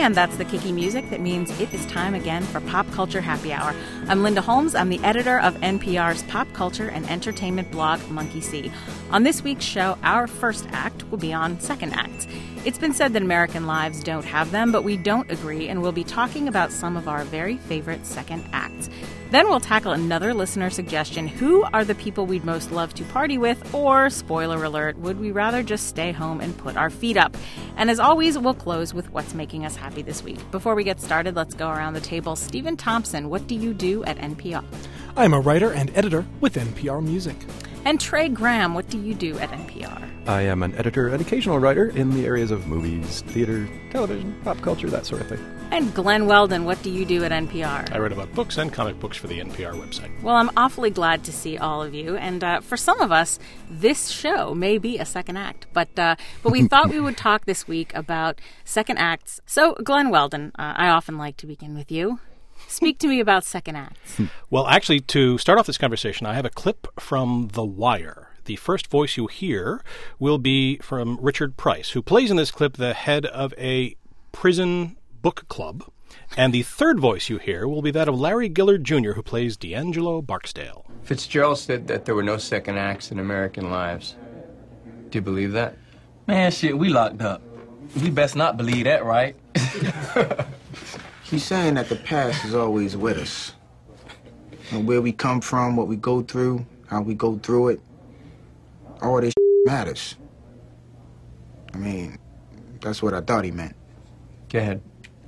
And that's the kicky music that means it is time again for Pop Culture Happy Hour. I'm Linda Holmes. I'm the editor of NPR's pop culture and entertainment blog, Monkey See. On this week's show, our first act will be on second acts. It's been said that American lives don't have them, but we don't agree, and we'll be talking about some of our very favorite second acts. Then we'll tackle another listener suggestion. Who are the people we'd most love to party with? Or, spoiler alert, would we rather just stay home and put our feet up? And as always, we'll close with what's making us happy this week. Before we get started, let's go around the table. Stephen Thompson, what do you do at NPR? I'm a writer and editor with NPR Music. And Trey Graham, what do you do at NPR? I am an editor and occasional writer in the areas of movies, theater, television, pop culture, that sort of thing. And Glenn Weldon, what do you do at NPR? I write about books and comic books for the NPR website. Well, I'm awfully glad to see all of you. And for some of us, this show may be a second act. But we thought we would talk this week about second acts. So, Glenn Weldon, I often like to begin with you. Speak to me about second acts. Well, actually, to start off this conversation, I have a clip from The Wire. The first voice you hear will be from Richard Price, who plays in this clip the head of a prison book club. And the third voice you hear will be that of Larry Gillard Jr., who plays D'Angelo Barksdale. Fitzgerald said that there were no second acts in American lives. Do you believe that? Man, shit, we locked up. We best not believe that, right? He's saying that the past is always with us. And where we come from, what we go through, how we go through it, all this matters. I mean, that's what I thought he meant. Go ahead.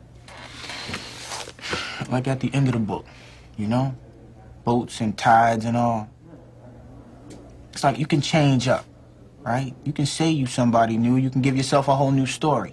Like at the end of the book, you know? Boats and tides and all. It's like you can change up, right? You can say you somebody new, you can give yourself a whole new story.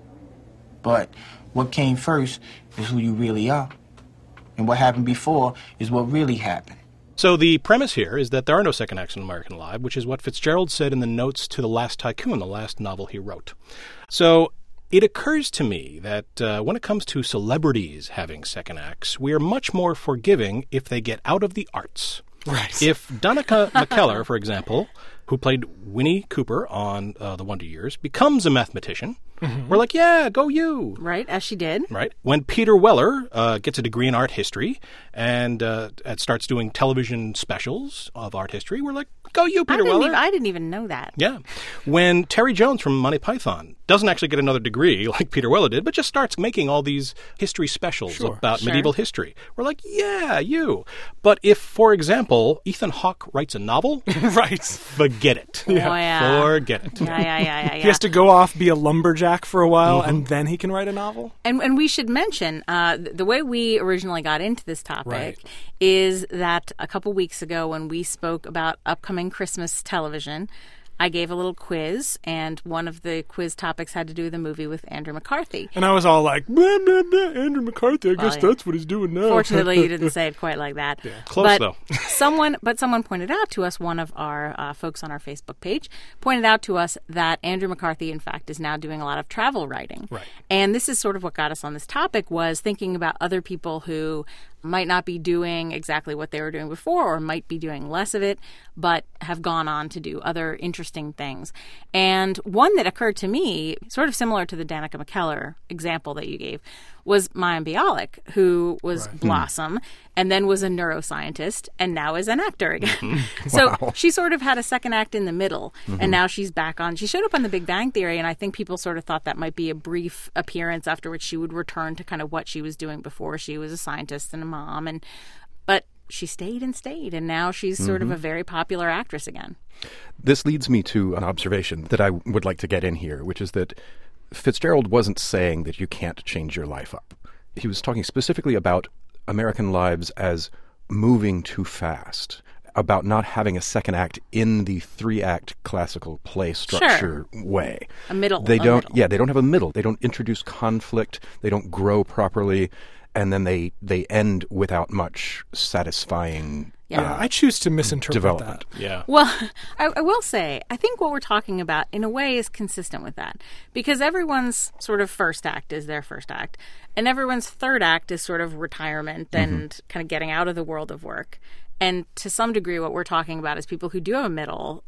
But what came first is who you really are. And what happened before is what really happened. So the premise here is that there are no second acts in American Life, which is what Fitzgerald said in the notes to The Last Tycoon, the last novel he wrote. So it occurs to me that when it comes to celebrities having second acts, we are much more forgiving if they get out of the arts. Right. If Danica McKellar, for example, who played Winnie Cooper on The Wonder Years, becomes a mathematician, we're like, yeah, go you. Right, as she did. Right. When Peter Weller gets a degree in art history and starts doing television specials of art history, we're like, go you, Peter Weller. I didn't even know that. Yeah. When Terry Jones from Monty Python doesn't actually get another degree like Peter Weller did, but just starts making all these history specials about medieval history, we're like, yeah, you. But if, for example, Ethan Hawke writes a novel, Right. forget it. Yeah. Oh, yeah. Forget it. Yeah. He has to go off, be a lumberjack for a while, and then he can write a novel. And we should mention, the way we originally got into this topic Right. is that a couple weeks ago when we spoke about upcoming Christmas television, I gave a little quiz, and one of the quiz topics had to do with a movie with Andrew McCarthy. And I was all like, blah, blah, blah, Andrew McCarthy, I guess that's what he's doing now. Fortunately, you didn't say it quite like that. Yeah. Close, though. Someone pointed out to us, one of our folks on our Facebook page, pointed out to us that Andrew McCarthy, in fact, is now doing a lot of travel writing. Right. And this is sort of what got us on this topic, was thinking about other people who might not be doing exactly what they were doing before, or might be doing less of it, but have gone on to do other interesting things. And one that occurred to me, sort of similar to the Danica McKellar example that you gave, was Mayim Bialik, who was Blossom and then was a neuroscientist and now is an actor again. So she sort of had a second act in the middle, and now she's back on. She showed up on The Big Bang Theory, and I think people sort of thought that might be a brief appearance after which she would return to kind of what she was doing before. She was a scientist and a mom, but she stayed, and now she's sort of a very popular actress again. This leads me to an observation that I would like to get in here, which is that Fitzgerald wasn't saying that you can't change your life up. He was talking specifically about American lives as moving too fast, about not having a second act in the three-act classical play structure way. They don't have a middle. They don't introduce conflict. They don't grow properly. And then they end without much satisfying I choose to misinterpret development. that. Yeah. Well, I will say, I think what we're talking about, in a way, is consistent with that. Because everyone's sort of first act is their first act. And everyone's third act is sort of retirement and kind of getting out of the world of work. And to some degree, what we're talking about is people who do have a middle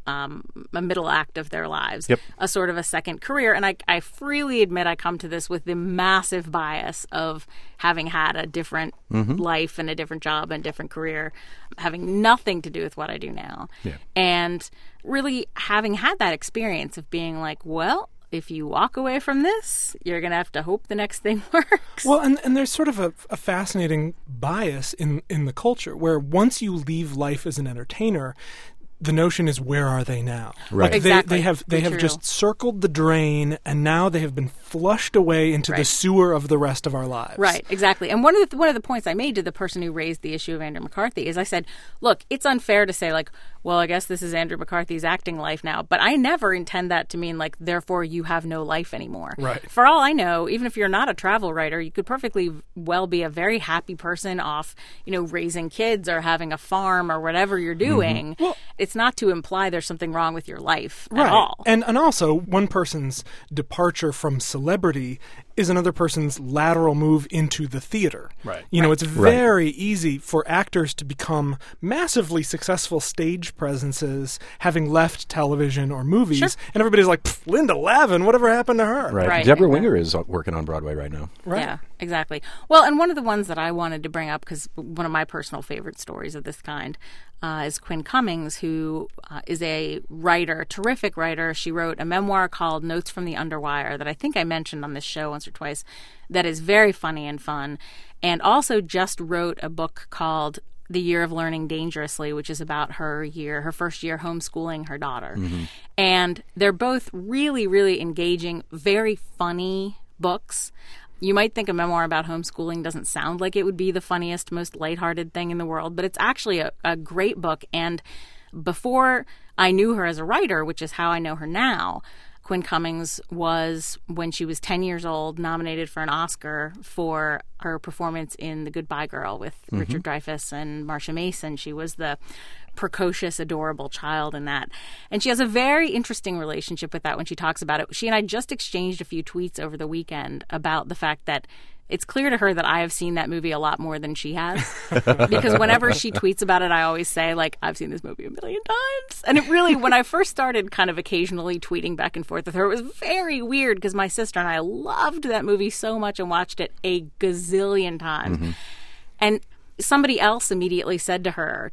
act of their lives, a sort of a second career. And I freely admit I come to this with the massive bias of having had a different life and a different job and different career, having nothing to do with what I do now. Yeah. And really having had that experience of being like, well, if you walk away from this, you're going to have to hope the next thing works. Well, and there's sort of a fascinating bias in the culture where once you leave life as an entertainer, the notion is, where are they now? Right. Like Exactly. They have just circled the drain, and now they have been flushed away into the sewer of the rest of our lives. Right, exactly. And one of the points I made to the person who raised the issue of Andrew McCarthy is I said, look, it's unfair to say like, well, I guess this is Andrew McCarthy's acting life now, but I never intend that to mean like, therefore you have no life anymore. Right. For all I know, even if you're not a travel writer, you could perfectly well be a very happy person off, raising kids or having a farm or whatever you're doing. Well, it's not to imply there's something wrong with your life at all. And also, one person's departure from celebrity is another person's lateral move into the theater. Right. It's very easy for actors to become massively successful stage presences having left television or movies. Sure. And everybody's like, Linda Lavin, whatever happened to her? Right. Deborah Winger is working on Broadway right now. Right. Yeah, exactly. Well, and one of the ones that I wanted to bring up, because one of my personal favorite stories of this kind is Quinn Cummings, who is a writer, a terrific writer. She wrote a memoir called Notes from the Underwire that I think I mentioned on this show once or twice that is very funny and fun, and also just wrote a book called The Year of Learning Dangerously, which is about her first year homeschooling her daughter. And they're both really, really engaging, very funny books. You might think a memoir about homeschooling doesn't sound like it would be the funniest, most lighthearted thing in the world, but it's actually a great book. And before I knew her as a writer, which is how I know her now, Quinn Cummings was, when she was 10 years old, nominated for an Oscar for her performance in The Goodbye Girl with Richard Dreyfuss and Marsha Mason. She was the precocious, adorable child in that. And she has a very interesting relationship with that when she talks about it. She and I just exchanged a few tweets over the weekend about the fact that it's clear to her that I have seen that movie a lot more than she has. Because whenever she tweets about it, I always say, like, I've seen this movie a million times. And it really, when I first started kind of occasionally tweeting back and forth with her, it was very weird because my sister and I loved that movie so much and watched it a gazillion times. And somebody else immediately said to her,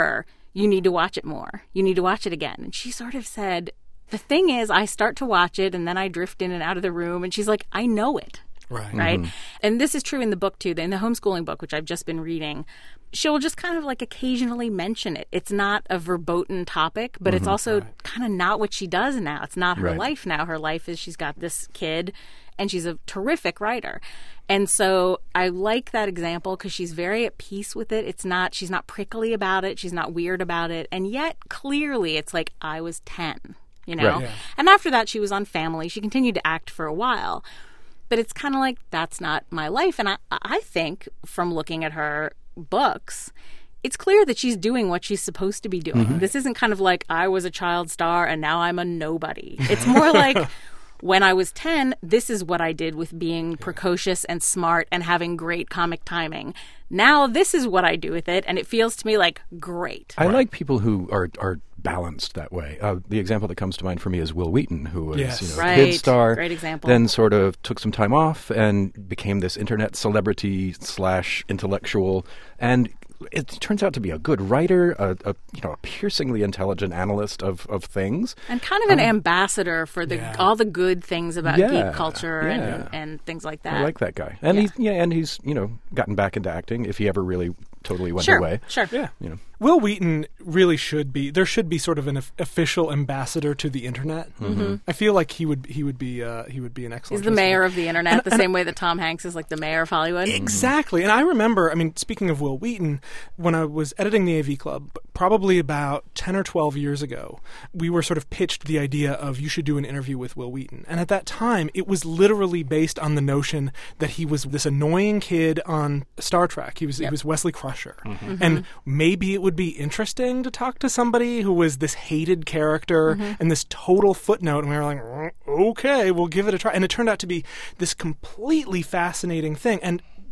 you need to watch it more. You need to watch it again. And she sort of said, the thing is, I start to watch it and then I drift in and out of the room. And she's like, I know it. Right. And this is true in the book, too. In the homeschooling book, which I've just been reading, she'll just kind of like occasionally mention it. It's not a verboten topic, but it's also kind of not what she does now. It's not her life now. Her life is she's got this kid and she's a terrific writer. And so I like that example because she's very at peace with it. She's not prickly about it. She's not weird about it. And yet clearly it's like I was 10, Right. Yeah. And after that, she was on Family. She continued to act for a while. But it's kind of like, that's not my life. And I think from looking at her books, it's clear that she's doing what she's supposed to be doing. This isn't kind of like, I was a child star and now I'm a nobody. It's more like, when I was 10, this is what I did with being precocious and smart and having great comic timing. Now this is what I do with it, and it feels to me like great. I like people who are balanced that way. The example that comes to mind for me is Will Wheaton, who was a kid star. Great example. Then sort of took some time off and became this internet celebrity / intellectual, and it turns out to be a good writer, a piercingly intelligent analyst of things, and kind of an ambassador for all the good things about geek culture and things like that. I like that guy, and he's gotten back into acting if he ever really totally went away. Sure. Yeah. Will Wheaton really should be. There should be sort of an official ambassador to the internet. I feel like he would be an excellent. He's the mayor of the internet, the same way that Tom Hanks is like the mayor of Hollywood. Exactly. And I remember, speaking of Will Wheaton, when I was editing the AV Club, probably about 10 or 12 years ago, we were sort of pitched the idea of you should do an interview with Will Wheaton. And at that time, it was literally based on the notion that he was this annoying kid on Star Trek. He was Wesley Crusher. And maybe it would be interesting to talk to somebody who was this hated character and this total footnote. And we were like, okay, we'll give it a try. And it turned out to be this completely fascinating thing. And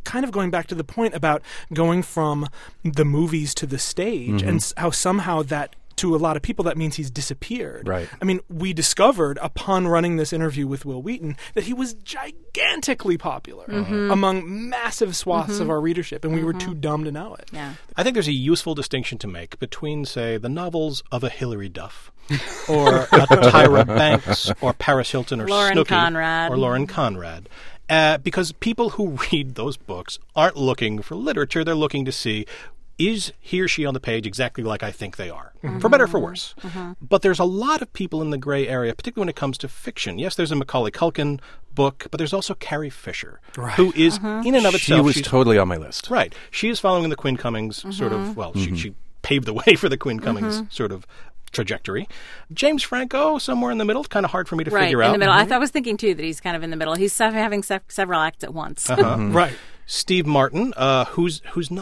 kind of going back to the point about going from the movies to the stage and how somehow that, to a lot of people, that means he's disappeared. Right. I mean, we discovered upon running this interview with Will Wheaton that he was gigantically popular among massive swaths of our readership, and we were too dumb to know it. Yeah. I think there's a useful distinction to make between, say, the novels of a Hilary Duff or a Tyra Banks or Paris Hilton or Lauren Snooki Conrad. or Lauren Conrad. Because people who read those books aren't looking for literature. They're looking to see, is he or she on the page exactly like I think they are, for better or for worse? But there's a lot of people in the gray area, particularly when it comes to fiction. Yes, there's a Macaulay Culkin book, but there's also Carrie Fisher, who is in and of itself. She was totally on my list. Right. She is following the Quinn Cummings sort of, well, she paved the way for the Quinn Cummings sort of trajectory. James Franco, somewhere in the middle, kind of hard for me to figure out. Right, in the middle. I was thinking, too, that he's kind of in the middle. He's having several acts at once. Right. Steve Martin, whose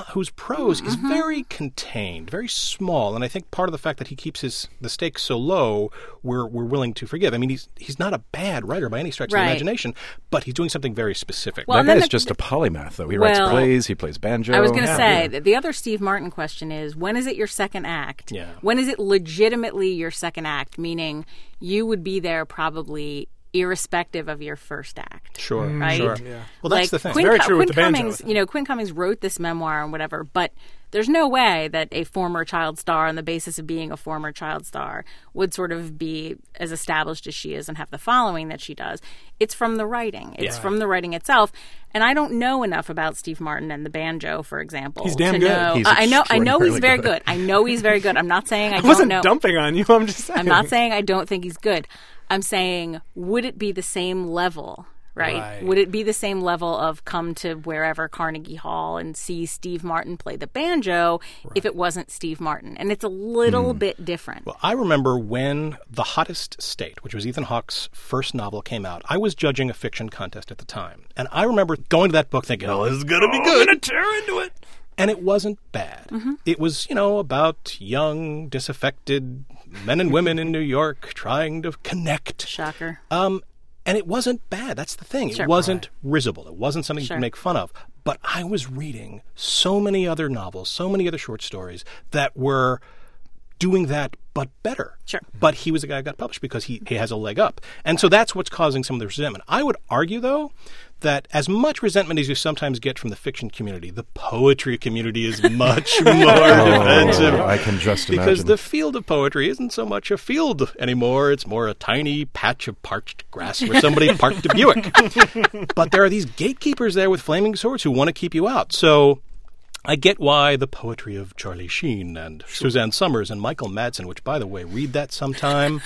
prose is very contained, very small, and I think part of the fact that he keeps the stakes so low, we're willing to forgive. I mean, he's not a bad writer by any stretch of the imagination, but he's doing something very specific. Well, that guy is just a polymath, though. He writes plays, he plays banjo. I was going to say, the other Steve Martin question is, when is it your second act? Yeah. When is it legitimately your second act, meaning you would be there probably irrespective of your first act. Sure. Right? Sure. Yeah. Well, that's the thing. It's very true with the banjo. Quinn Cummings wrote this memoir and whatever, but there's no way that a former child star, on the basis of being a former child star, would sort of be as established as she is and have the following that she does. It's from the writing. It's from the writing itself. And I don't know enough about Steve Martin and the banjo, for example. He's damn good. He's I know he's very good. good. I know he's very good. I'm not saying I don't wasn't know. dumping on you. I'm just saying. I'm not saying I don't think he's good. I'm saying, would it be the same level, right? Would it be the same level of come to wherever Carnegie Hall and see Steve Martin play the banjo if it wasn't Steve Martin? And it's a little bit different. Well, I remember when The Hottest State, which was Ethan Hawke's first novel, came out. I was judging a fiction contest at the time. And I remember going to that book thinking, oh, this is going to be good. I'm going to tear into it. And it wasn't bad. It was, about young, disaffected men and women in New York trying to connect. Shocker. And it wasn't bad. That's the thing. Sure. It wasn't risible. It wasn't something you Sure. could make fun of. But I was reading so many other novels, so many other short stories that were doing that, but better. Sure. But he was the guy who got published because he has a leg up. And so that's what's causing some of the resentment. I would argue, though, that as much resentment as you sometimes get from the fiction community, the poetry community is much more defensive. I can just imagine. Because the field of poetry isn't so much a field anymore. It's more a tiny patch of parched grass where somebody parked a Buick. But there are these gatekeepers there with flaming swords who want to keep you out. So I get why the poetry of Charlie Sheen and Suzanne Summers and Michael Madsen, which, by the way, read that sometime,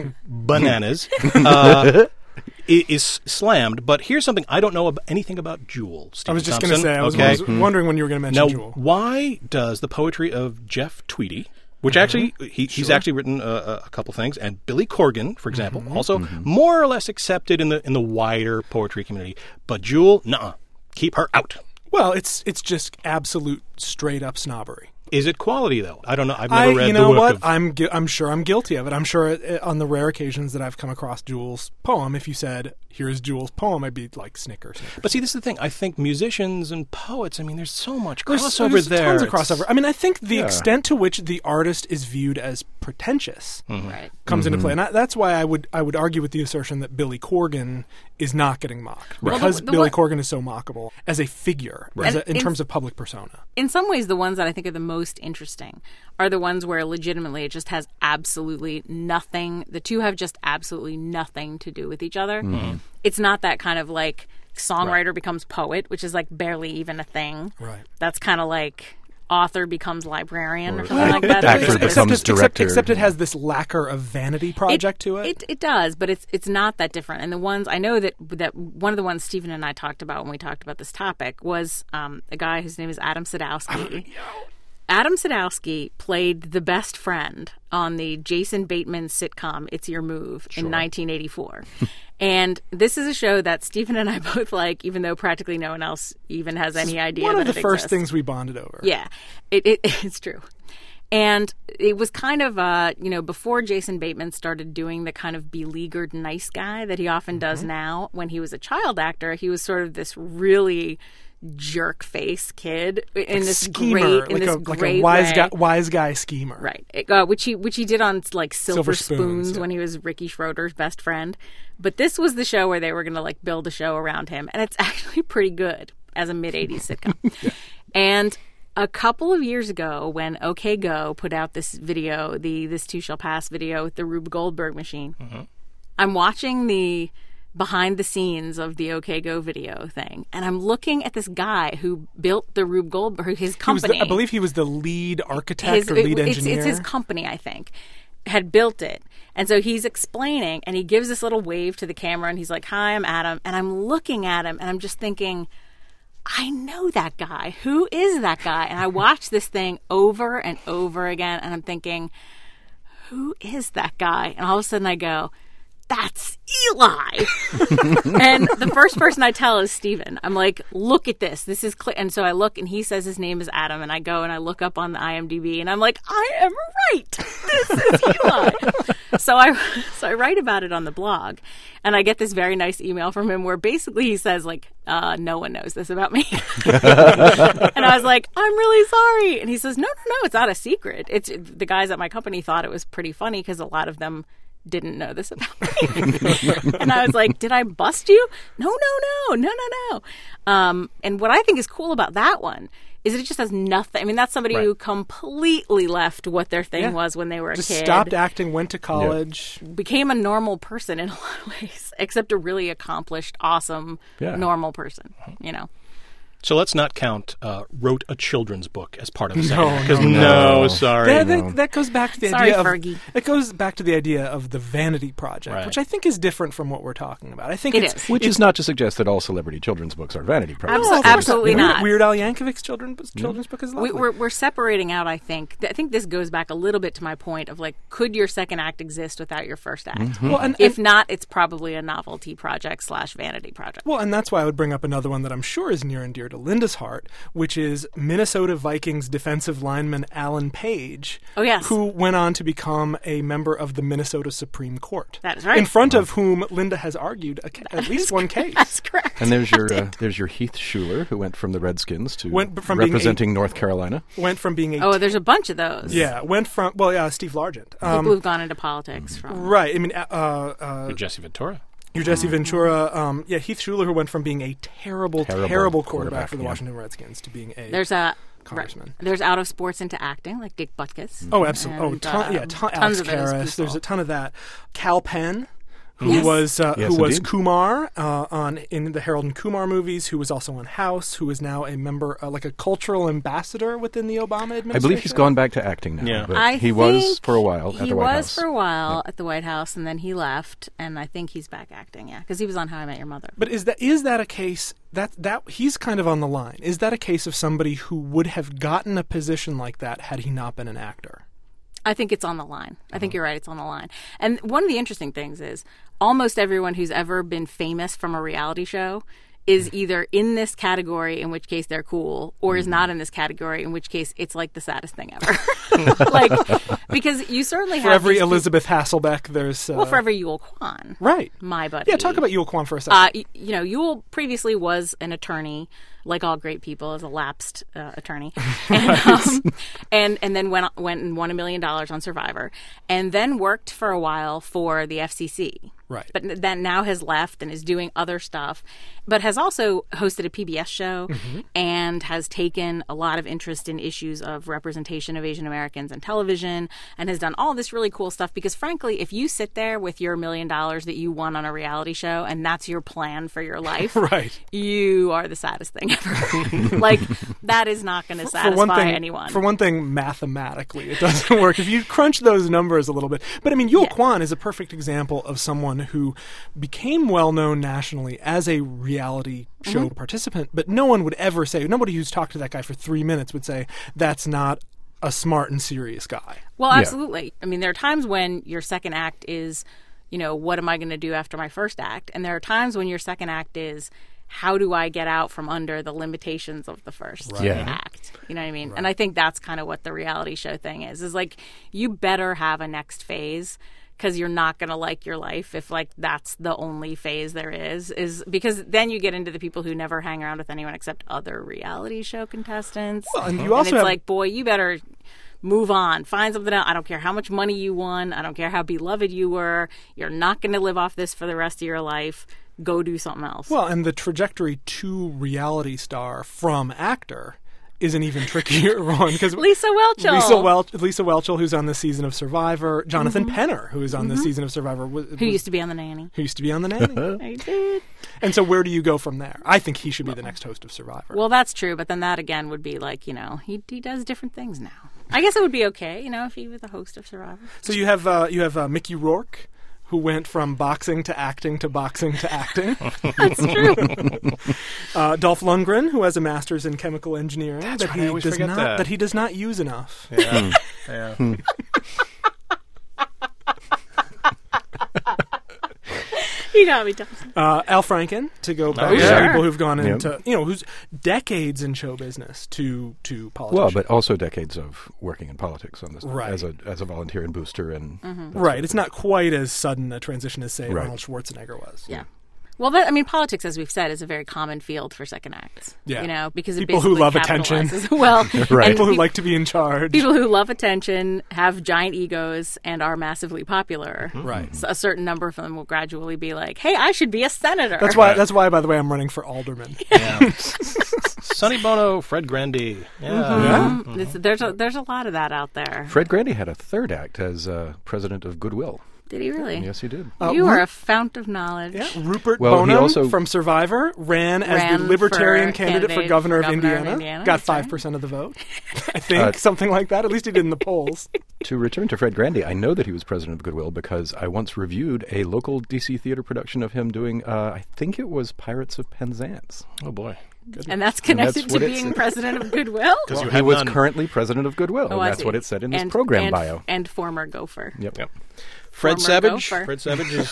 bananas, is slammed. But here's something I don't know anything about Jewel, Stephen I was just Thompson. going to say, I was wondering when you were going to mention Now, Jewel. why does the poetry of Jeff Tweedy, which actually, he's actually written a couple things, and Billy Corgan, for example, also more or less accepted in the wider poetry community, but Jewel, nuh-uh, keep her out. Well, it's just absolute straight up snobbery. Is it quality, though? I don't know. I've never read you the know work what? of... I'm sure I'm guilty of it. I'm sure on the rare occasions that I've come across Jewel's poem, if you said, here's Jewel's poem, I'd be like, Snickers. But see, this is the thing. I think musicians and poets, there's so much crossover there. There's tons of crossover. I mean, I think the extent to which the artist is viewed as pretentious Right. comes into play. And that's why I would argue with the assertion that Billy Corgan is not getting mocked. Well, Because the Billy Corgan is so mockable as a figure, And in terms of public persona. In some ways, the ones that I think are the most interesting are the ones where legitimately it just has absolutely nothing. The two have just absolutely nothing to do with each other. It's not that kind of like songwriter becomes poet, which is like barely even a thing. Right. That's kind of like author becomes librarian or something like that. actor becomes director. Except it has this lacquer of vanity project to it. It does, but it's not that different. And the ones I know that one of the ones Stephen and I talked about when we talked about this topic was a guy whose name is Adam Sadowski. Adam Sadowski played the best friend on the Jason Bateman sitcom It's Your Move in 1984. And this is a show that Stephen and I both like, even though practically no one else even has any idea One that of the it first exists. things we bonded over. Yeah, it's true. And it was kind of, before Jason Bateman started doing the kind of beleaguered nice guy that he often does now, when he was a child actor, he was sort of this really jerk face kid in this schemer, great, in this great a wise guy schemer, right? Which he did on like Silver Spoons yeah. when he was Ricky Schroeder's best friend. But this was the show where they were going to like build a show around him, and it's actually pretty good as a mid-'80s sitcom. Yeah. And a couple of years ago, when OK Go put out this video, the This Too Shall Pass video with the Rube Goldberg machine, I'm watching the behind the scenes of the OK Go video thing, and I'm looking at this guy who built the Rube Goldberg, his company. I believe he was the lead architect or lead engineer. It's his company, I think, had built it. And so he's explaining, and he gives this little wave to the camera, and he's like, "Hi, I'm Adam." And I'm looking at him, and I'm just thinking, I know that guy. Who is that guy? And I watch this thing over and over again, and I'm thinking, who is that guy? And all of a sudden I go, that's Eli. And the first person I tell is Steven. I'm like, look at this. This is clear. And so I look, and he says his name is Adam, and I go and I look up on the IMDb, and I'm like, I am right. This is Eli. So I write about it on the blog, and I get this very nice email from him where basically he says, like, no one knows this about me. And I was like, I'm really sorry. And he says, no, it's not a secret. It's the guys at my company thought it was pretty funny because a lot of them didn't know this about me. And I was like, did I bust you? No. And what I think is cool about that one is it just has nothing. I mean, that's somebody who completely left what their thing was when they were a kid. Stopped acting, went to college. Became a normal person in a lot of ways, except a really accomplished, awesome, normal person, you know. So let's not count wrote a children's book as part of the second. No, sorry. That goes back to the idea Fergie. It goes back to the idea of the vanity project, which I think is different from what we're talking about. I think it is. Which is not to suggest that all celebrity children's books are vanity projects. Absolutely not. Weird Al Yankovic's children's book is lovely. We're separating out, I think. I think this goes back a little bit to my point of, like, could your second act exist without your first act? Mm-hmm. Well, if not, it's probably a novelty project / vanity project. Well, and that's why I would bring up another one that I'm sure is near and dear to Linda's heart, which is Minnesota Vikings defensive lineman Alan Page, who went on to become a member of the Minnesota Supreme Court. That is right. In front of whom Linda has argued at least one case. That's correct. And there's your Heath Schuler, who went from the Redskins to representing North Carolina. Went from being there's a bunch of those. Yeah, went from Steve Largent. People who've gone into politics from. Right. I mean, Jesse Ventura. You're Jesse Ventura. Heath Schuler, who went from being a terrible quarterback for the Washington Redskins to being a congressman. There's out of sports into acting, like Dick Butkus. Oh, absolutely. Alex Karras. There's a ton of that. Cal Penn, who was Kumar in the Harold and Kumar movies, who was also on House, who is now a member, like a cultural ambassador within the Obama administration. I believe he's gone back to acting now. Yeah. But he was for a while at the White House. He was for a while at the White House, and then he left, and I think he's back acting, because he was on How I Met Your Mother. But is that a case that he's kind of on the line? Is that a case of somebody who would have gotten a position like that had he not been an actor? I think it's on the line. I think you're right. It's on the line. And one of the interesting things is almost everyone who's ever been famous from a reality show is either in this category, in which case they're cool, or is not in this category, in which case it's like the saddest thing ever. Because you certainly have... For every Elizabeth Hasselbeck, there's... for every Yul Kwan. Right. My buddy. Yeah, talk about Yul Kwan for a second. Yul previously was an attorney, like all great people, as a lapsed attorney, and then went and won $1 million on Survivor, and then worked for a while for the FCC. Right. But that now has left and is doing other stuff, but has also hosted a PBS show and has taken a lot of interest in issues of representation of Asian Americans in television and has done all this really cool stuff because, frankly, if you sit there with your $1 million that you won on a reality show and that's your plan for your life, right, you are the saddest thing ever. Like, that is not going to satisfy anyone. For one thing, mathematically, it doesn't work. If you crunch those numbers a little bit. But, I mean, Yul Kwan is a perfect example of someone who became well-known nationally as a reality show participant, but no one would ever say, nobody who's talked to that guy for 3 minutes would say, that's not a smart and serious guy. Well, absolutely. I mean, there are times when your second act is, what am I going to do after my first act? And there are times when your second act is, how do I get out from under the limitations of the first act? You know what I mean? Right. And I think that's kind of what the reality show thing is like, you better have a next phase because you're not going to like your life if like that's the only phase there is because then you get into the people who never hang around with anyone except other reality show contestants. Well, and you also it's have, like, boy, you better move on, find something else. I don't care how much money you won, I don't care how beloved you were, you're not going to live off this for the rest of your life. Go do something else. Well, and the trajectory to reality star from actor is an even trickier one because Lisa Whelchel. Lisa Whelchel, who's on this season of Survivor, Jonathan Penner, who is on this season of Survivor, who used to be on The Nanny. Who used to be on The Nanny. I did. And so, where do you go from there? I think he should be the next host of Survivor. Well, that's true, but then that again would be like, he does different things now. I guess it would be okay, if he was the host of Survivor. So you have Mickey Rourke, who went from boxing to acting to boxing to acting. That's true. Dolph Lundgren, who has a master's in chemical engineering that he does not use enough. Yeah. Yeah. You got me, Thompson. Al Franken, to go back to sure. people who've gone into, who's decades in show business to politicians. Well, but also decades of working in politics on this Right. as a volunteer and booster and Right. It's not quite as sudden a transition as, say, Right. Arnold Schwarzenegger was. Yeah. Well, politics, as we've said, is a very common field for second acts. Yeah. Because it People who basically love attention. capitalizes- Well, Right. and People who like to be in charge. people who love attention, have giant egos, and are massively popular. Right. So a certain number of them will gradually be like, "Hey, I should be a senator." That's why, by the way, I'm running for alderman. Yeah. Sonny Bono, Fred Grandy. Yeah. There's a lot of that out there. Fred Grandy had a third act as president of Goodwill. Did he really? Yes, he did. You are a fount of knowledge. Yeah, Rupert Well, he Bonham also- from Survivor ran as the Libertarian candidate for governor of Indiana. Got That's 5% of the vote. I think, something like that. At least he did in the polls. To return to Fred Grandy, I know that he was president of Goodwill because I once reviewed a local DC theater production of him doing, I think it was Pirates of Penzance. Oh, boy. And that's connected that's to what it being said. president of Goodwill? Because you He had was none. currently president of Goodwill, Oh, and I that's see. what it said in his And- program and- bio. And former gopher. Yep. Yep. Fred Former Savage. gopher. Fred Savage is.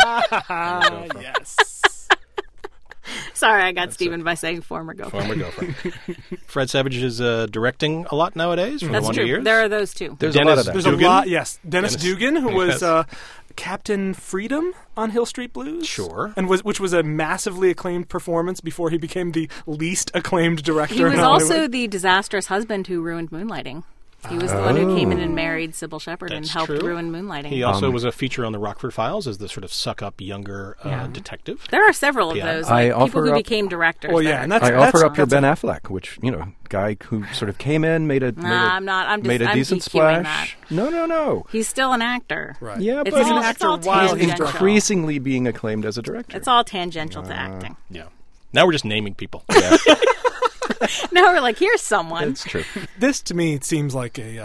Yes. Sorry, I got Stephen by saying former gopher. Former gopher. Fred Savage is directing a lot nowadays for That's the Wonder true. Years. There are those two. There's Dennis a lot of that. There's Dugan? a lot, yes. Dennis Dennis- Dugan, who was Yes. Captain Freedom on Hill Street Blues. Sure. And which was a massively acclaimed performance before he became the least acclaimed director He was in also Hollywood. the disastrous husband who ruined Moonlighting. He was the one who came in and married Sybil Shepherd and That's helped true. ruin Moonlighting. He also was a feature on the Rockford Files as the sort of suck-up younger detective. There are several of Yeah. those, I like, people offer who up- became directors. Well, yeah, there. and that's I offer up your that's Ben Affleck, which, guy who sort of came in, made a I'm not. I'm just. made a I'm decent DQing splash. No. He's still an actor. Right. Yeah, It's but all, an it's actor all while he's tangential. increasingly being acclaimed as a director. It's all tangential to acting. Yeah. Now we're just naming people. Now we're like, here's someone. It's true. This to me seems like a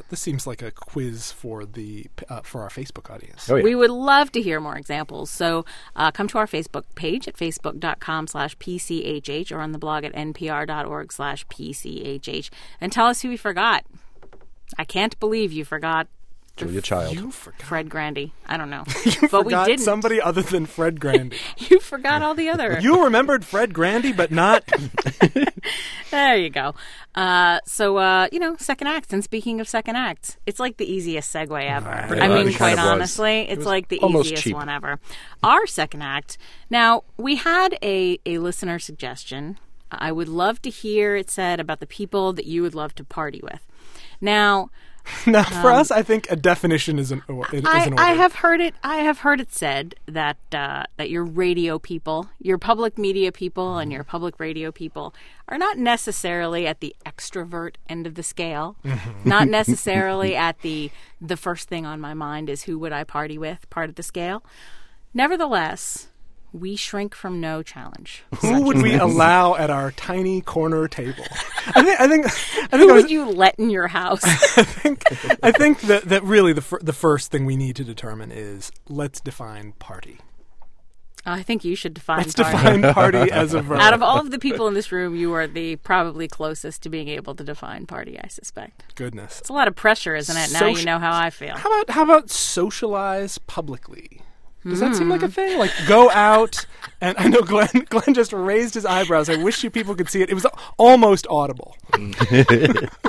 quiz for for our Facebook audience. Oh, yeah. We would love to hear more examples. So come to our Facebook page at facebook.com/PCHH or on the blog at npr.org/PCHH and tell us who we forgot. I can't believe you forgot Julia Child. You forgot. Fred Grandy. I don't know. You but we forgot didn't. somebody other than Fred Grandy. You forgot all the other. You remembered Fred Grandy, but not. There you go. So second acts. And speaking of second acts, it's like the easiest segue ever. Right. I mean, It quite kind of was. honestly, it's like the almost easiest cheap. one ever. Our second act. Now, we had a listener suggestion. I would love to hear it said about the people that you would love to party with. Now, Now, for us, I think a definition is an order. I have heard it. I have heard it said that that your radio people, your public media people, and your public radio people are not necessarily at the extrovert end of the scale. Not necessarily at the first thing on my mind is who would I party with part of the scale. Nevertheless, we shrink from no challenge. Who would we allow at our tiny corner table? I think Who would you let in your house? I think that really the first thing we need to determine is let's define party. I think you should define Let's party. define party as a verb. Out of all of the people in this room, you are the probably closest to being able to define party, I suspect. Goodness. It's a lot of pressure, isn't it? Now you know how I feel. How about socialize publicly? Does that seem like a thing? Like go out and I know Glenn just raised his eyebrows. I wish you people could see it. It was almost audible.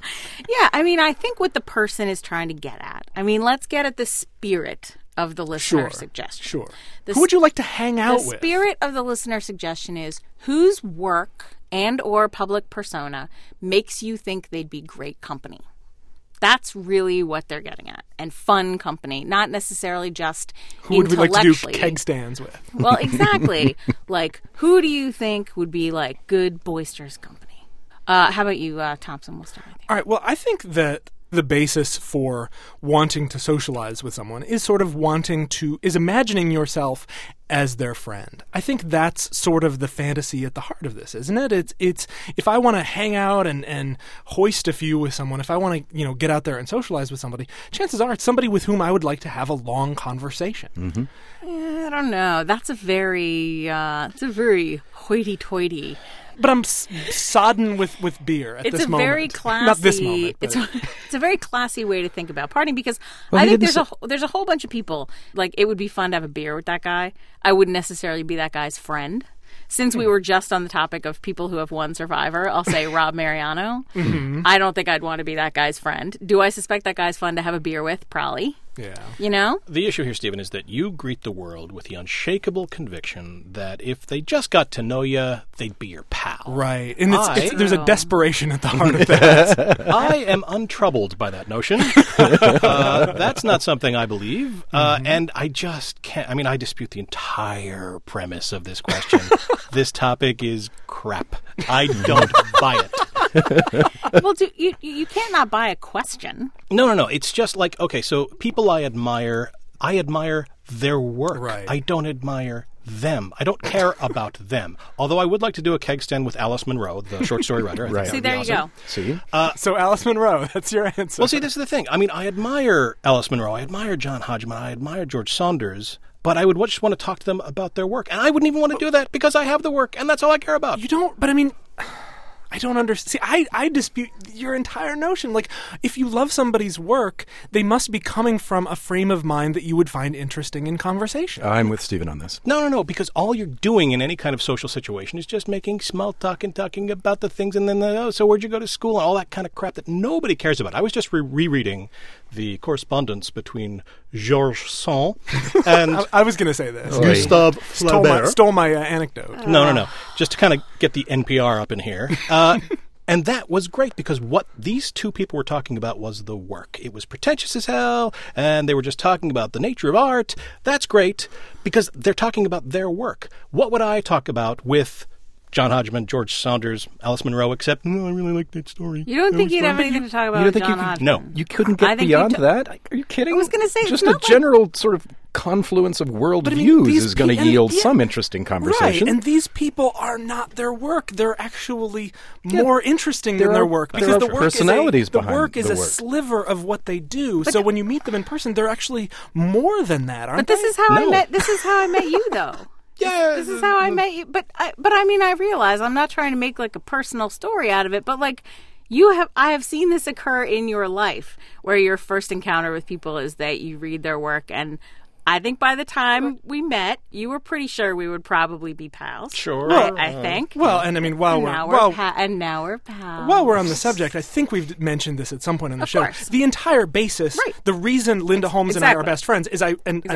Yeah, I mean, I think what the person is trying to get at. I mean, let's get at the spirit of the listener suggestion. Sure. The Who would you like to hang out with? The spirit of the listener suggestion is whose work and or public persona makes you think they'd be great company. That's really what they're getting at. And fun company, not necessarily just Who would we like to do intellectually. keg stands with? Well, exactly. Like, who do you think would be like good boisterous company? How about you, Thompson? We'll start with you. All right. Well, I think that the basis for wanting to socialize with someone is sort of is imagining yourself as their friend. I think that's sort of the fantasy at the heart of this, isn't it? It's if I want to hang out and hoist a few with someone, if I want to, get out there and socialize with somebody, chances are it's somebody with whom I would like to have a long conversation. Mm-hmm. I don't know. That's a very hoity-toity. But I'm sodden with beer at this moment. It's a very classy. Not this moment. But. It's a very classy way to think about partying because I think there's a whole bunch of people. Like, it would be fun to have a beer with that guy. I wouldn't necessarily be that guy's friend. Since we were just on the topic of people who have won Survivor, I'll say Rob Mariano. Mm-hmm. I don't think I'd want to be that guy's friend. Do I suspect that guy's fun to have a beer with? Probably. Yeah. The issue here, Stephen, is that you greet the world with the unshakable conviction that if they just got to know you, they'd be your pal. Right. And there's a desperation at the heart of that. I am untroubled by that notion. That's not something I believe. And I just can't. I mean, I dispute the entire premise of this question. This topic is crap. I don't buy it. Well, you can't not buy a question. No. It's just like, okay, so people I admire their work. Right. I don't admire them. I don't care about them. Although I would like to do a keg stand with Alice Munro, the short story writer. I think that See, would be there you awesome. go. See? So Alice Munro, that's your answer. Well, see, this is the thing. I mean, I admire Alice Munro. I admire John Hodgman. I admire George Saunders. But I would just want to talk to them about their work. And I wouldn't even want to do that because I have the work, and that's all I care about. You don't, but I mean, I don't understand. See, I dispute your entire notion. Like, if you love somebody's work, they must be coming from a frame of mind that you would find interesting in conversation. I'm with Stephen on this. No, because all you're doing in any kind of social situation is just making small talk and talking about the things, and then, so where'd you go to school, and all that kind of crap that nobody cares about. I was just rereading the correspondence between Georges Sand and I was going to say this. Gustave Flaubert. Stole my anecdote. No. Just to kind of get the NPR up in here. And that was great because what these two people were talking about was the work. It was pretentious as hell, and they were just talking about the nature of art. That's great because they're talking about their work. What would I talk about with John Hodgman, George Saunders, Alice Munro, except, I really like that story. You don't think you'd have anything to talk about with John Hodgman? No. You couldn't get beyond that? Are you kidding? I was going to say, just it's a not general sort of confluence of world But I mean, views these is going to yield some interesting conversation. Right, and these people are not their work. They're actually more interesting than their work. There are the work personalities is the behind work is the a work. sliver of what they do. So when you meet them in person, they're actually more than that, aren't But this they? is how I met. This is how I met you, though. Yeah. This is how I met you. But I mean, I realize I'm not trying to make like a personal story out of it, but like I have seen this occur in your life where your first encounter with people is that you read their work, and I think by the time we met, you were pretty sure we would probably be pals. Sure. I think. Well, and I mean, now we're pals. While we're on the subject, I think we've mentioned this at some point on the show. Course. The entire basis, Right. the reason Linda Holmes and I are Exactly. best friends is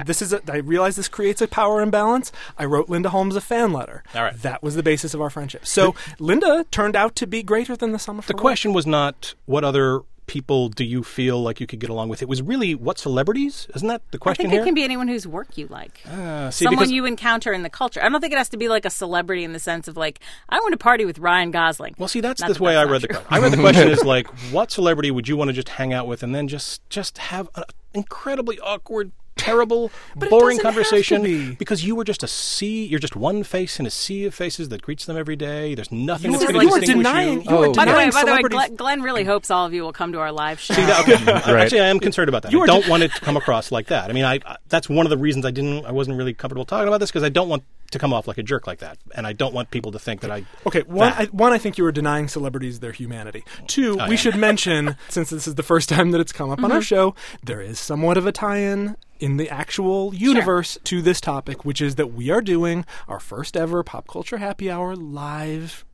I realize this creates a power imbalance. I wrote Linda Holmes a fan letter. All right. That was the basis of our friendship. So Linda turned out to be greater than the sum of her The question was not what other people do you feel like you could get along with. It was really what celebrities? Isn't that the I question think here? it can be anyone whose work you like. See, Someone because- you encounter in the culture. I don't think it has to be like a celebrity in the sense of like, I want to party with Ryan Gosling. Well, see, that's Not the that way that's I not read the true. question. I read the question as like, what celebrity would you want to just hang out with and then just have an incredibly awkward, terrible, But it boring doesn't have to conversation be. because you were just you're just one face in a sea of faces that greets them every day. There's nothing You that's were- going to you were distinguish denying- you. you were Oh. By the way, celebrities- Glenn really hopes all of you will come to our live show. Okay. Right. Actually, I am concerned about that. You I were don't want it to come across like that. I mean, that's one of the reasons I wasn't really comfortable talking about this because I don't want to come off like a jerk like that, and I don't want people to think that I. Okay, one, I think you were denying celebrities their humanity. Two, we should mention, since this is the first time that it's come up on our show, there is somewhat of a tie-in in the actual universe to this topic, which is that we are doing our first ever Pop Culture Happy Hour live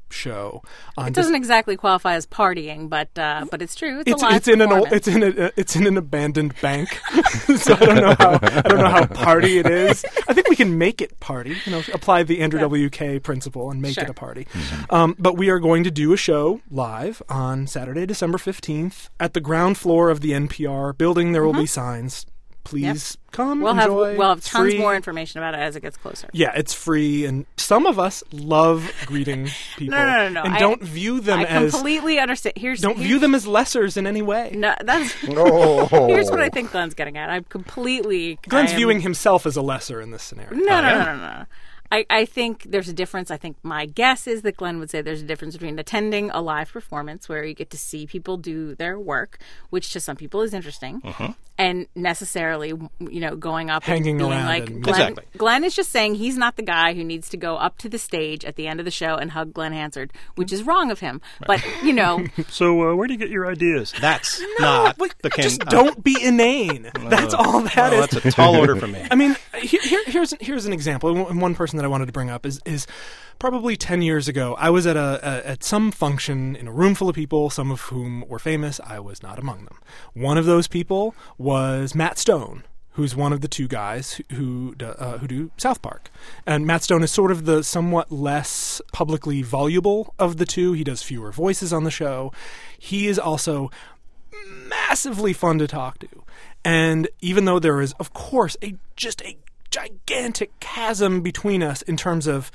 show. On It doesn't exactly qualify as partying, but it's true. It's a live it's in an abandoned bank. So I don't know how party it is. I think we can make it party. Apply the Andrew WK principle and make it a party. But we are going to do a show live on Saturday, December 15th at the ground floor of the NPR building. There will be signs. Please come. We'll enjoy. have tons Free. more information about it as it gets closer. Yeah, it's free, and some of us love greeting people. No. And don't view them as... I completely understand. Don't view them as lessers in any way. No, that's... Here's what I think Glenn's getting at. Glenn's viewing himself as a lesser in this scenario. No. I think there's a difference. I think my guess is that Glenn would say there's a difference between attending a live performance where you get to see people do their work, which to some people is interesting, and necessarily, going up hanging and being around. Like, Exactly. Glenn is just saying he's not the guy who needs to go up to the stage at the end of the show and hug Glenn Hansard, which is wrong of him. But, So where do you get your ideas? That's not the case. Just don't be inane. That's all that is. That's a tall order for me. I mean, here's an example. And one person that I wanted to bring up is probably 10 years ago. I was at some function in a room full of people, some of whom were famous. I was not among them. One of those people was Matt Stone, who's one of the two guys who do South Park. And Matt Stone is sort of the somewhat less publicly voluble of the two. He does fewer voices on the show. He is also massively fun to talk to. And even though there is, of course, just a gigantic chasm between us in terms of,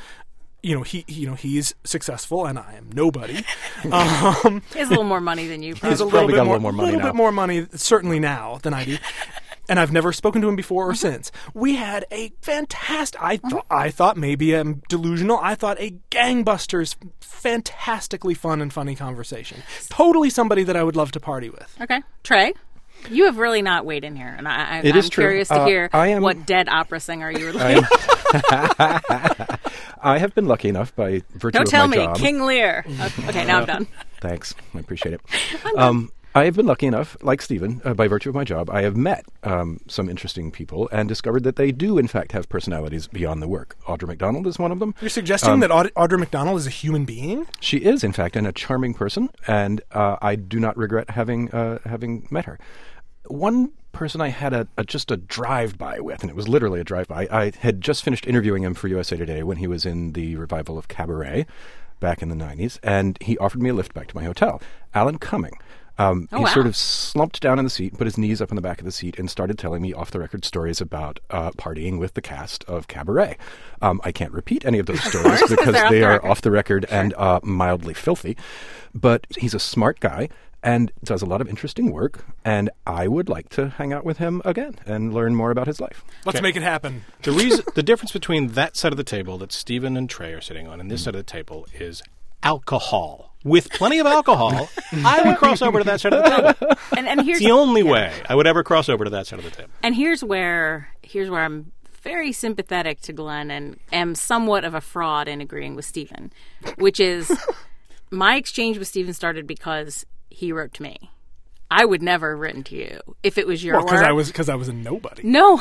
he's successful and I am nobody. he has a little more money than you. He's probably got a little more money now. bit more money, certainly now, than I do. And I've never spoken to him before or since. We had a fantastic, I thought maybe I'm delusional, I thought a gangbusters, fantastically fun and funny conversation. Totally somebody that I would love to party with. Okay. Trey? You have really not weighed in here, and I'm curious to hear what dead opera singer you would like. I have been lucky enough by virtue Don't of tell my me, job. King Lear. Okay, now I'm done. Thanks. I appreciate it. I have been lucky enough, like Stephen, by virtue of my job, I have met some interesting people and discovered that they do, in fact, have personalities beyond the work. Audra McDonald is one of them. You're suggesting that Audra McDonald is a human being? She is, in fact, and a charming person, and I do not regret having met her. One person I had just a drive-by with, and it was literally a drive-by. I had just finished interviewing him for USA Today when he was in the revival of Cabaret back in the 90s, and he offered me a lift back to my hotel. Alan Cumming. He sort of slumped down in the seat, put his knees up in the back of the seat, and started telling me off-the-record stories about partying with the cast of Cabaret. I can't repeat any of those stories because they are off the record and mildly filthy. But he's a smart guy and does a lot of interesting work, and I would like to hang out with him again and learn more about his life. Let's make it happen. The difference between that side of the table that Stephen and Trey are sitting on and this side of the table is alcohol. With plenty of alcohol, I would cross over to that side of the table. And here's it's the only way I would ever cross over to that side of the table. And here's where I'm very sympathetic to Glenn and am somewhat of a fraud in agreeing with Stephen, which is my exchange with Stephen started because he wrote to me. I would never have written to you if it was your work. Because I was a nobody. No.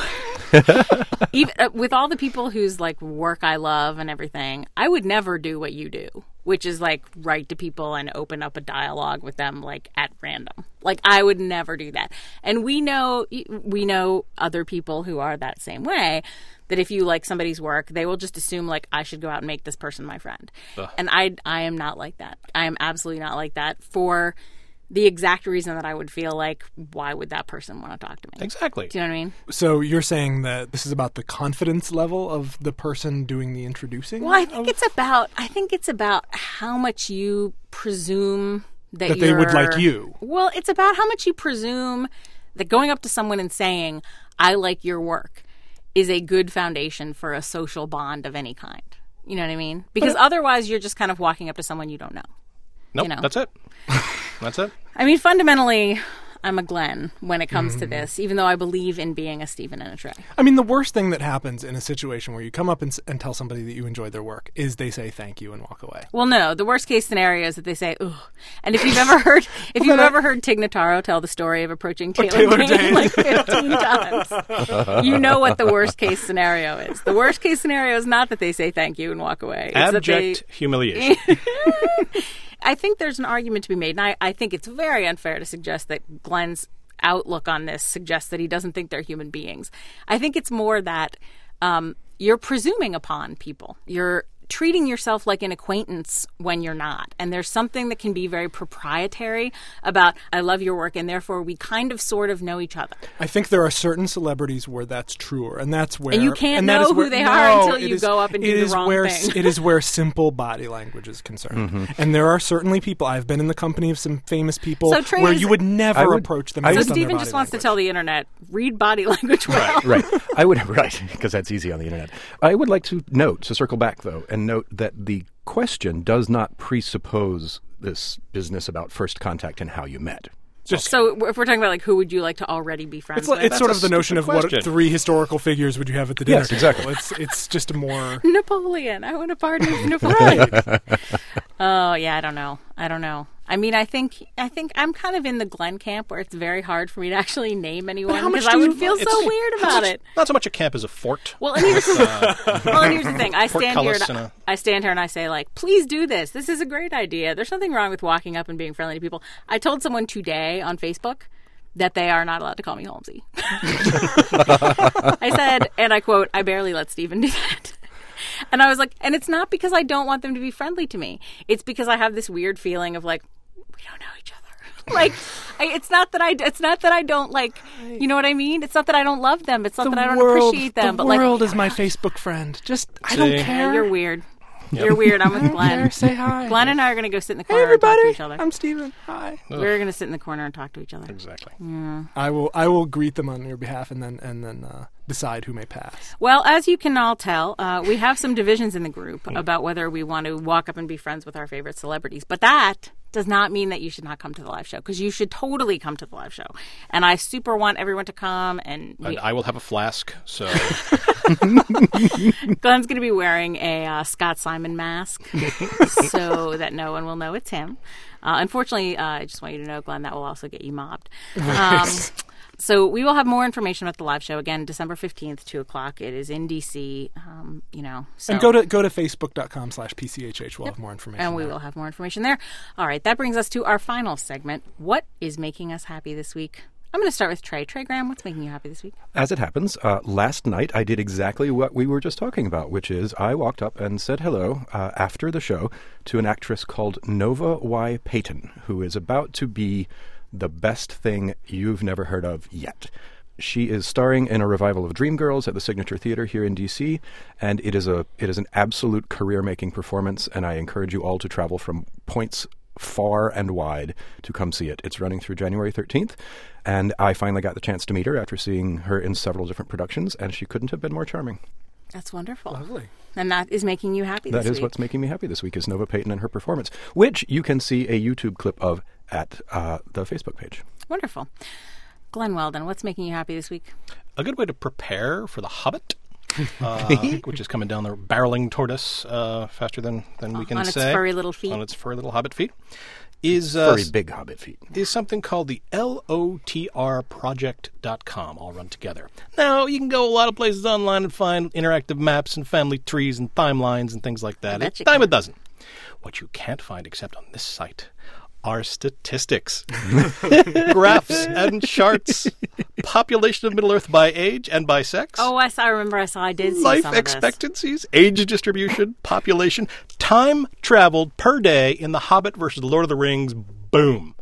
Even, with all the people whose work I love and everything, I would never do what you do, which is write to people and open up a dialogue with them at random. I would never do that. And we know other people who are that same way, that if you like somebody's work, they will just assume I should go out and make this person my friend. Ugh. And I am not like that. I am absolutely not like that for the exact reason that I would feel why would that person want to talk to me? Exactly. Do you know what I mean? So you're saying that this is about the confidence level of the person doing the introducing? Well, I think it's about how much you presume that they would like you. Well, it's about how much you presume that going up to someone and saying, I like your work, is a good foundation for a social bond of any kind. You know what I mean? Because otherwise you're just kind of walking up to someone you don't know. Nope, that's it. That's it. I mean, fundamentally, I'm a Glenn when it comes to this, even though I believe in being a Stephen and a Trey. I mean, the worst thing that happens in a situation where you come up and tell somebody that you enjoyed their work is they say thank you and walk away. Well, no, the worst case scenario is that they say, ugh. And if you've ever heard, Tig Notaro tell the story of approaching Taylor Dayne like 15 times, you know what the worst case scenario is. The worst case scenario is not that they say thank you and walk away. It's abject humiliation. I think there's an argument to be made, and I think it's very unfair to suggest that Glenn's outlook on this suggests that he doesn't think they're human beings. I think it's more that you're presuming upon people. You're treating yourself like an acquaintance when you're not. And there's something that can be very proprietary about, I love your work, and therefore we kind of sort of know each other. I think there are certain celebrities where that's truer, and that's where... And you can't know who they are until you go up and do the wrong thing. It is where simple body language is concerned. And there are certainly people, I've been in the company of some famous people where you would never approach them. So Stephen just wants to tell the internet, read body language well. Right. Because that's easy on the internet. I would like to circle back, though, and note that the question does not presuppose this business about first contact and how you met. So if we're talking about like who would you like to already be friends with? It's sort of the notion of what 3 historical figures would you have at the dinner Yes, exactly. table. It's just a more... Napoleon. I want to party with Napoleon. Oh, yeah, I don't know. I mean, I think I'm kind of in the Glenn camp where it's very hard for me to actually name anyone because I would feel so weird about it. Not so much a camp as a fort. Well, and here's the thing. I stand here and I say, like, please do this. This is a great idea. There's nothing wrong with walking up and being friendly to people. I told someone today on Facebook that they are not allowed to call me Holmesy. I said, and I quote, I barely let Stephen do that. And I was like, and it's not because I don't want them to be friendly to me. It's because I have this weird feeling of like, we don't know each other. Like, it's not that I don't like, you know what I mean? It's not that I don't love them. It's not that I don't appreciate them. The but world like, is my Facebook friend. I don't care. You're weird. Yep. You're weird. I'm with Glenn. Say hi. Glenn and I are going to go sit in the corner and talk to each other. I'm Steven. Hi. We're going to sit in the corner and talk to each other. Exactly. Yeah. I will greet them on your behalf and then decide who may pass. Well, as you can all tell, we have some divisions in the group about whether we want to walk up and be friends with our favorite celebrities. But that does not mean that you should not come to the live show, because you should totally come to the live show. And I super want everyone to come. And I will have a flask, so... Glenn's going to be wearing a Scott Simon mask so that no one will know it's him. Unfortunately, I just want you to know, Glenn, that will also get you mobbed. So we will have more information about the live show again, December 15th, 2:00. It is in DC. So. And go to facebook.com/PCHH. We'll have more information. And we will have more information there. All right, that brings us to our final segment. What is making us happy this week? I'm going to start with Trey. Trey Graham, what's making you happy this week? As it happens, last night I did exactly what we were just talking about, which is I walked up and said hello after the show to an actress called Nova Y. Payton, who is about to be the best thing you've never heard of yet. She is starring in a revival of Dreamgirls at the Signature Theater here in D.C., and it is an absolute career-making performance, and I encourage you all to travel from points far and wide to come see it. It's running through January 13th, and I finally got the chance to meet her after seeing her in several different productions, and she couldn't have been more charming. That's wonderful. Lovely. And that is making you happy this week. That is what's making me happy this week, is Nova Payton and her performance, which you can see a YouTube clip of at the Facebook page. Wonderful. Glenn Weldon, what's making you happy this week? A good way to prepare for The Hobbit, which is coming down the barreling toward us faster than we can on say. On its furry little feet. On its furry little hobbit feet. Is furry big hobbit feet. Is something called the LOTRproject.com, all run together. Now, you can go a lot of places online and find interactive maps and family trees and timelines and things like that. It's a dime a dozen. What you can't find except on this site are statistics, graphs and charts, population of Middle-earth by age and by sex. Oh, I did see life some of expectancies, age distribution, population, time traveled per day in The Hobbit versus The Lord of the Rings. Boom.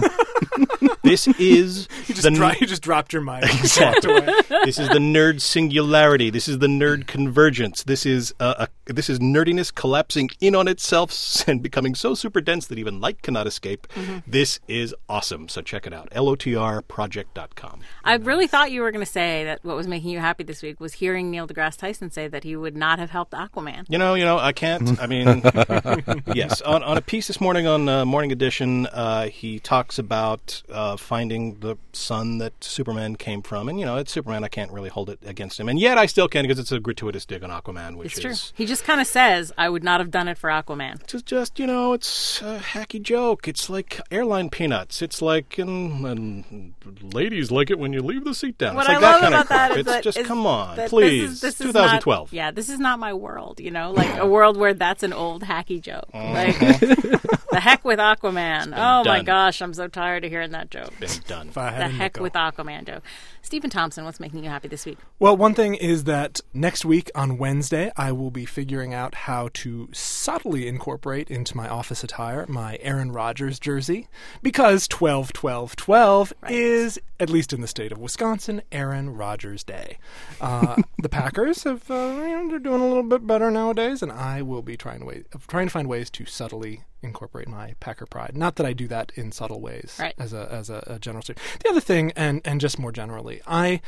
This is you just dropped your mic. Exactly. This is the nerd singularity. This is the nerd convergence. This is nerdiness collapsing in on itself and becoming so super dense that even light cannot escape. Mm-hmm. This is awesome. So check it out. LOTRproject.com. I really thought you were going to say that what was making you happy this week was hearing Neil deGrasse Tyson say that he would not have helped Aquaman. You know, I can't. I mean, yes. On a piece this morning on Morning Edition, he talks about finding the sun that Superman came from. And, it's Superman. I can't really hold it against him. And yet I still can because it's a gratuitous dig on Aquaman, which it's true. He just kind of says, I would not have done it for Aquaman. It's just, it's a hacky joke. It's like airline peanuts. It's like, and ladies like it when you leave the seat down. What it's like I love that kind about of crap. that It's just, come on, that please. This is 2012. This is not my world, like a world where that's an old hacky joke. Like, the heck with Aquaman. Oh, my gosh, I'm so tired of hearing that joke. Been done. The heck with Aquaman joke. Stephen Thompson, what's making you happy this week? Well, one thing is that next week on Wednesday, I will be figuring out how to subtly incorporate into my office attire my Aaron Rodgers jersey, because 12/12/12 is, at least in the state of Wisconsin, Aaron Rodgers Day. The Packers have they're doing a little bit better nowadays, and I will be trying to find ways to subtly incorporate my Packer pride. Not that I do that in subtle ways, right, as a general statement. The other thing, and just more generally,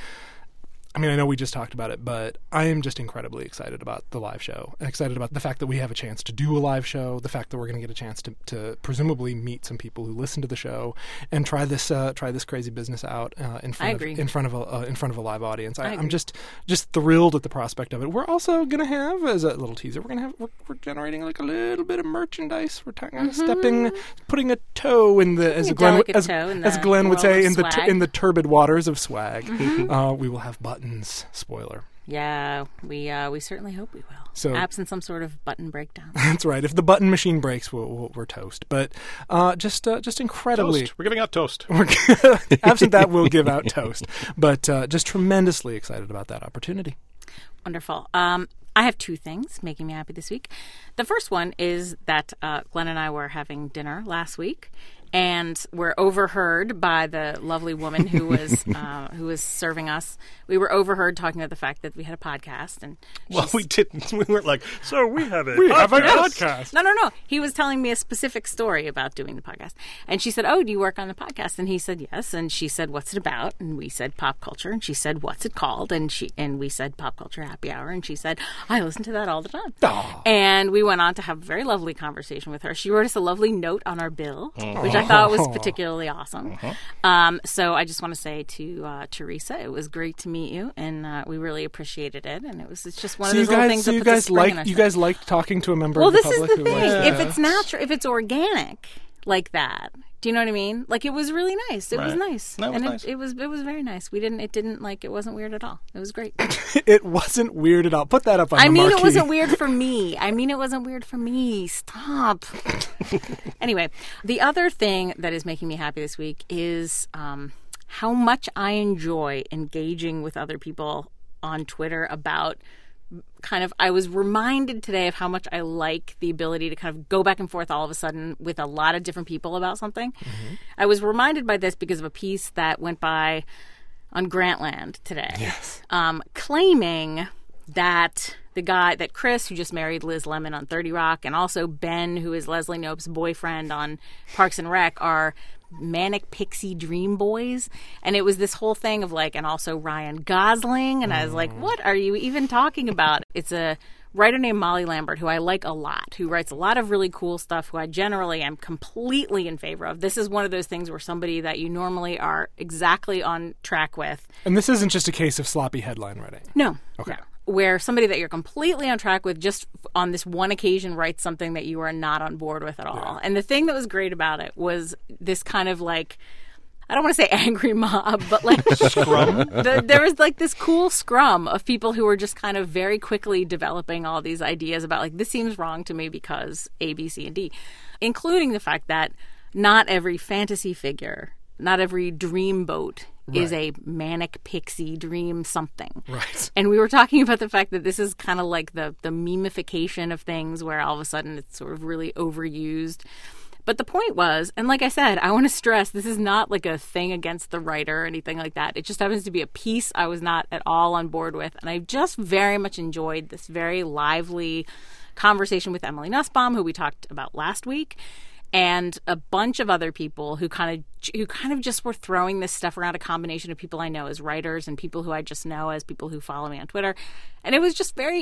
I mean, I know we just talked about it, but I am just incredibly excited about the live show. And excited about the fact that we have a chance to do a live show, the fact that we're going to get a chance to presumably meet some people who listen to the show and try this crazy business out in front of a live audience. I'm just thrilled at the prospect of it. We're also going to have, as a little teaser, we're generating like a little bit of merchandise. We're putting a toe in the as Glenn would say in the turbid waters of swag. Mm-hmm. We will have buttons. Spoiler. Yeah, we certainly hope we will. So, absent some sort of button breakdown. That's right. If the button machine breaks, we're toast. But just incredibly, toast. We're giving out toast. Absent that, we'll give out toast. But just tremendously excited about that opportunity. Wonderful. I have two things making me happy this week. The first one is that Glenn and I were having dinner last week, and were overheard by the lovely woman who was serving us. We were overheard talking about the fact that we had a podcast, and we didn't. We weren't like, so we have a podcast. No. He was telling me a specific story about doing the podcast, and she said, "Oh, do you work on the podcast?" And he said, "Yes." And she said, "What's it about?" And we said, "Pop culture." And she said, "What's it called?" And we said, "Pop Culture Happy Hour." And she said, "I listen to that all the time." Aww. And we went on to have a very lovely conversation with her. She wrote us a lovely note on our bill, which I thought was particularly awesome. So I just want to say to Teresa, it was great to meet you, and we really appreciated it. And it's just one of those little things. So you guys liked talking to a member of the public? Well, this is the thing. If it's natural, if it's organic like that, do you know what I mean? Like, it was really nice. It was nice. That was nice. It was very nice. It wasn't weird at all. It was great. It wasn't weird at all. Put that up on the marquee. It wasn't weird for me. Stop. Anyway, the other thing that is making me happy this week is how much I enjoy engaging with other people on Twitter about I was reminded today of how much I like the ability to kind of go back and forth all of a sudden with a lot of different people about something. Mm-hmm. I was reminded by this because of a piece that went by on Grantland today. Yes. Claiming that that Chris, who just married Liz Lemon on 30 Rock, and also Ben, who is Leslie Knope's boyfriend on Parks and Rec, are manic pixie dream boys. And it was this whole thing of and also Ryan Gosling. And I was like, what are you even talking about? It's a writer named Molly Lambert, who I like a lot, who writes a lot of really cool stuff, who I generally am completely in favor of. This is one of those things where somebody that you normally are exactly on track with. And this isn't just a case of sloppy headline writing. No. Okay. No. Where somebody that you're completely on track with just on this one occasion writes something that you are not on board with at all. Yeah. And the thing that was great about it was this kind of I don't want to say angry mob, but scrum. There was this cool scrum of people who were just kind of very quickly developing all these ideas about this seems wrong to me because A, B, C, and D, including the fact that not every fantasy figure, not every dreamboat is a manic pixie dream something. Right. And we were talking about the fact that this is kind of like the memification of things where all of a sudden it's sort of really overused. But the point was, and like I said, I want to stress, this is not a thing against the writer or anything like that. It just happens to be a piece I was not at all on board with. And I just very much enjoyed this very lively conversation with Emily Nussbaum, who we talked about last week, and a bunch of other people who kind of just were throwing this stuff around, a combination of people I know as writers and people who I just know as people who follow me on Twitter. And it was just very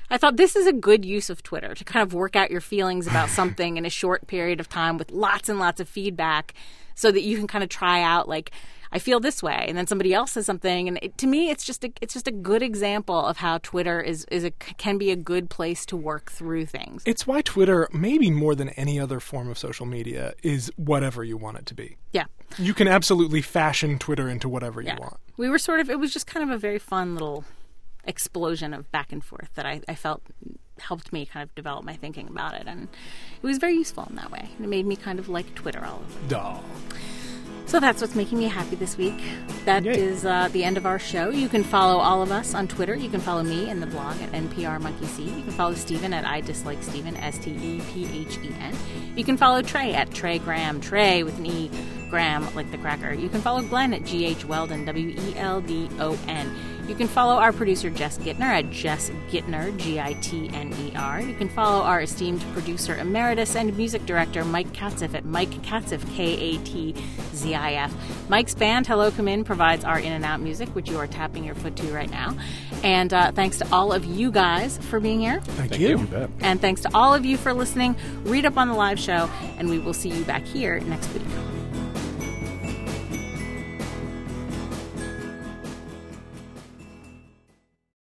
I thought this is a good use of Twitter to kind of work out your feelings about something in a short period of time with lots and lots of feedback so that you can kind of try out, like, I feel this way, and then somebody else says something, and to me, it's just a good example of how Twitter can be a good place to work through things. It's why Twitter, maybe more than any other form of social media, is whatever you want it to be. Yeah, you can absolutely fashion Twitter into whatever you want. We were it was just kind of a very fun little explosion of back and forth that I felt helped me kind of develop my thinking about it, and it was very useful in that way. It made me kind of like Twitter all over. Duh. So that's what's making me happy this week. That is the end of our show. You can follow all of us on Twitter. You can follow me in the blog at NPRMonkeyC. You can follow Stephen at I Dislike Stephen, STEPHEN. You can follow Trey at Trey Graham, Trey with an E, Graham like the cracker. You can follow Glenn at GH Weldon, WELDON. You can follow our producer Jess Gittner at Jess Gittner, GITNER. You can follow our esteemed producer emeritus and music director Mike Katzif at Mike Katzif, KATZIF. Mike's band Hello Come In provides our in and out music, which you are tapping your foot to right now. And thanks to all of you guys for being here. Thank you. You bet. And thanks to all of you for listening. Read up on the live show, and we will see you back here next week.